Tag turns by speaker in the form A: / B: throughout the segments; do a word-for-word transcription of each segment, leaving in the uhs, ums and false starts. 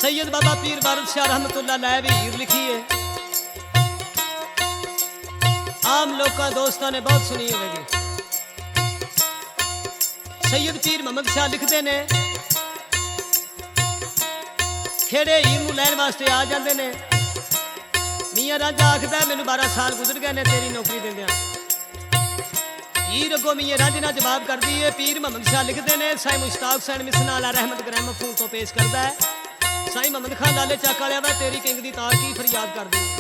A: सैयद बाबा पीर बादशाह रहमतुल्लाह अलैह भी हीर लिखी है। आम लोग का दोस्तों ने बहुत सुनी होगी। सैयद पीर मोहम्मद शाह लिखते ने खेड़े हीर नूं लैण वास्ते आ जाते ने। मियाँ राजा आखदा मैनू बारह साल गुजर गए ने तेरी नौकरी देंदियां। हीर अगों मियाँ राजे नाल जवाब करदी है। पीर मोहम्मद शाह लिखते ने साईं मुश्ताक हुसैन मिसना अला रहमत ग्रामोफोन तो पेश करदा है। साईं मोहम्मद खान लाले चक वालिया वा तेरी किंग दी तार की फरियाद करदी है।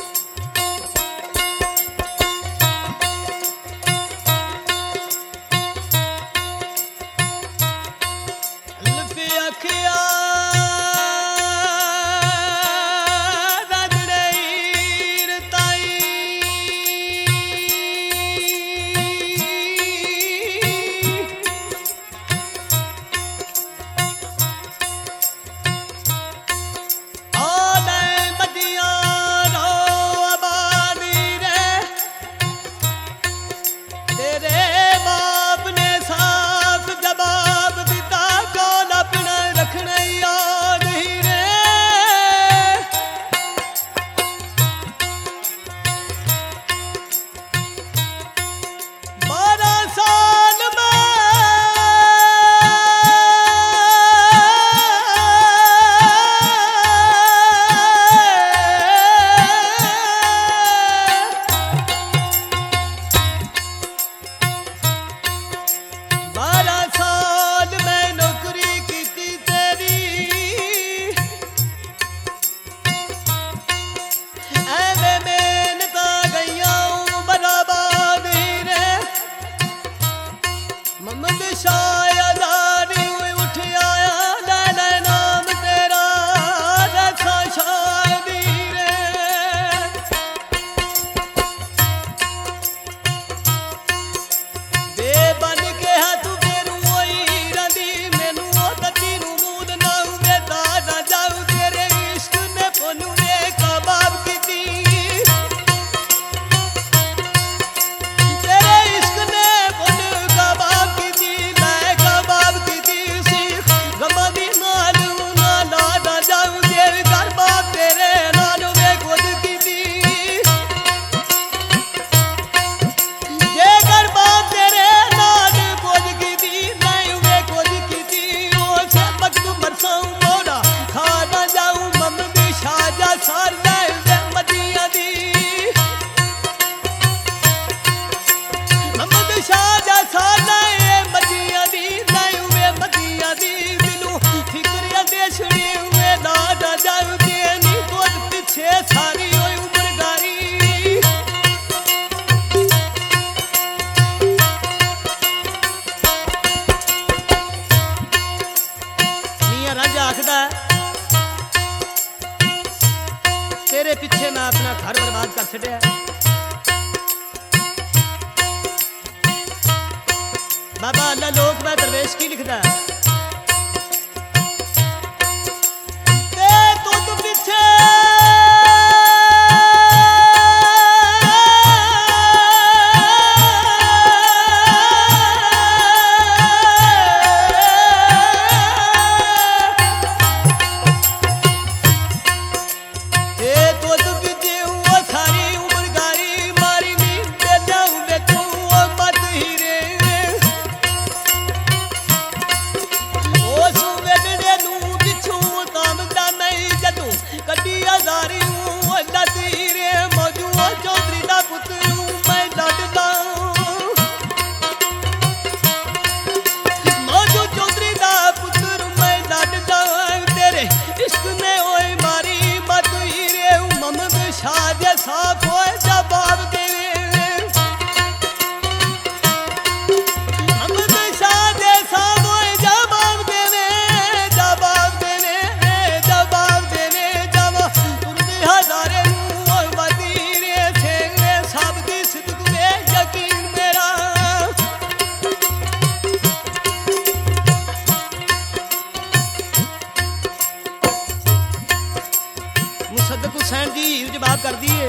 A: तेरे पीछे मैं अपना घर बर्बाद कर छड़िया। बाबा अल्लाह लोक मैं दरवेश की लिखदा है ते तुद पीछे हुसैन जी जवाब कर दिए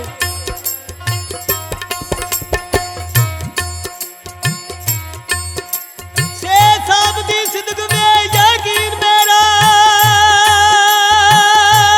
A: से साहब दी सिद्क में यकीन मेरा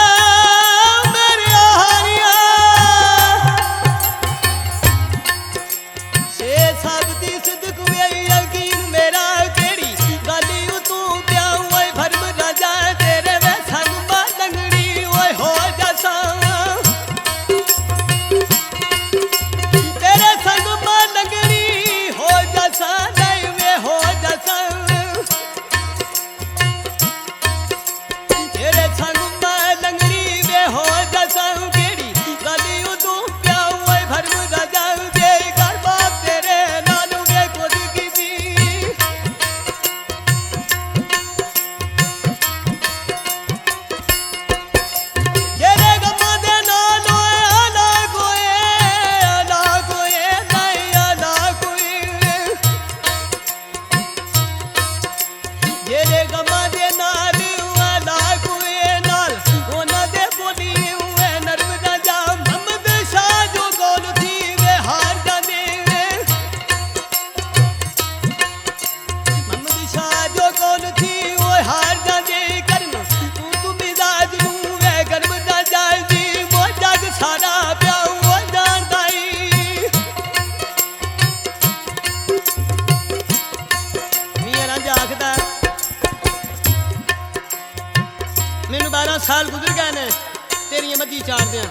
A: बारह साल गुजर गए ने तेरिया मधी चारदियां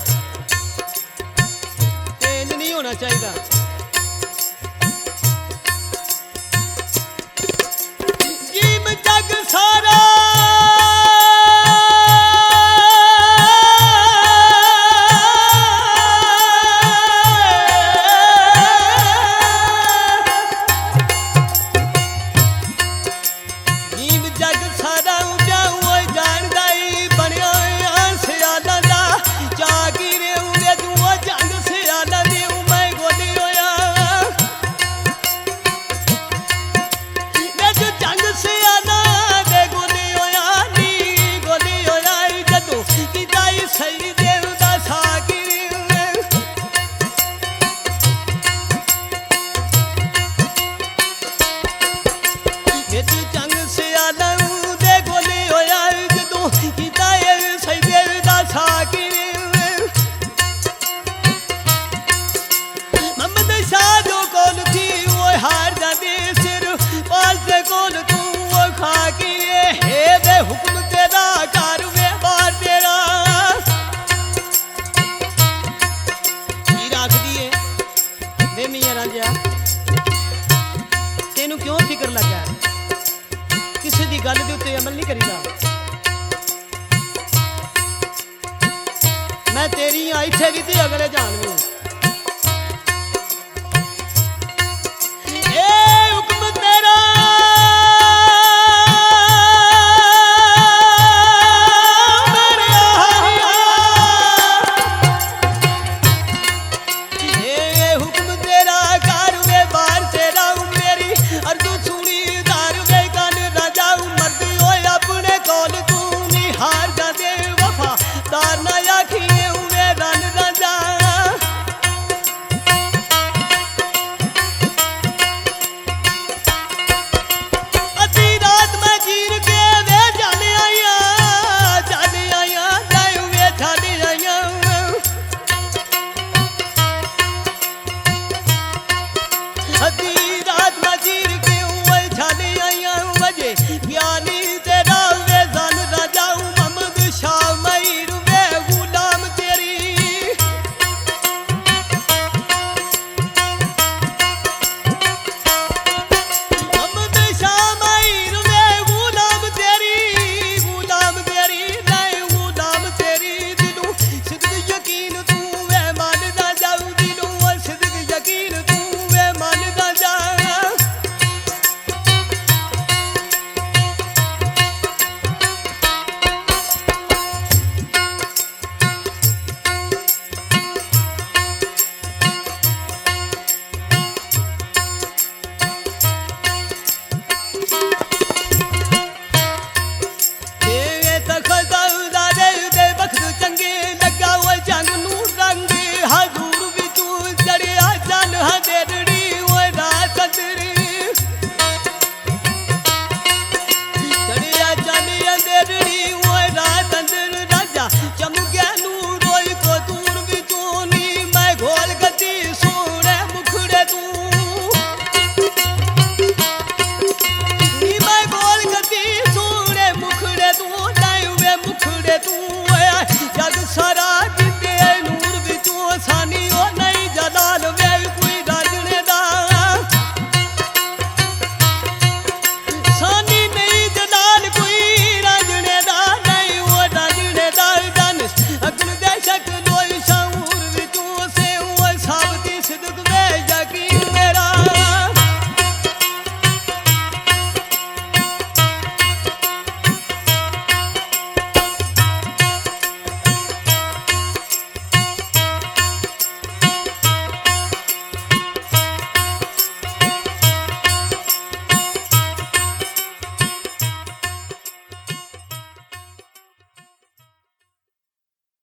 A: ते इंज नहीं होना चाहिए। जीव जग सारा तेनू क्यों फिक्र लगा किसी की गल के उत्ते अमल नहीं करीदा। मैं तेरी आई थे भी ते अगले जान भी